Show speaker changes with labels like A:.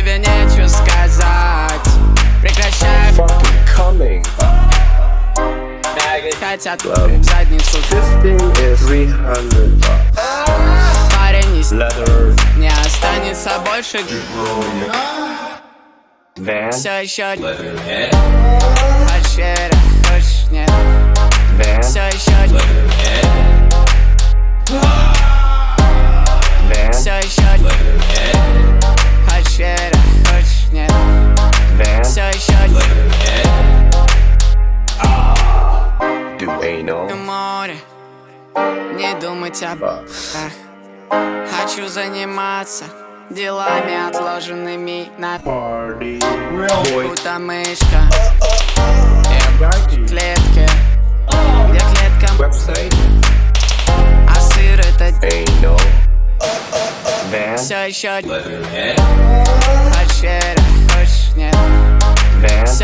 A: тебе нечего сказать. Прекращай
B: coming.
A: хотят в задницу.
B: This thing is 300 bucks.
A: Парень
B: Leather
A: не останется больше.
B: van.
A: Все еще хочешь веры, хочешь нет.
B: Van.
A: Все еще
B: Van.
A: все еще хочешь веры, хочешь нет.
B: Van.
A: Все еще
B: Do anal.
A: на море, не думать об
B: Bucks.
A: Хочу заниматься делами, отложенными на
B: Party. Boy.
A: будто мышка. Я в клетке, где клеткам,
B: Website.
A: а сыр это
B: Anal. Van.
A: все еще хочешь веры, хочешь нет.
B: Van.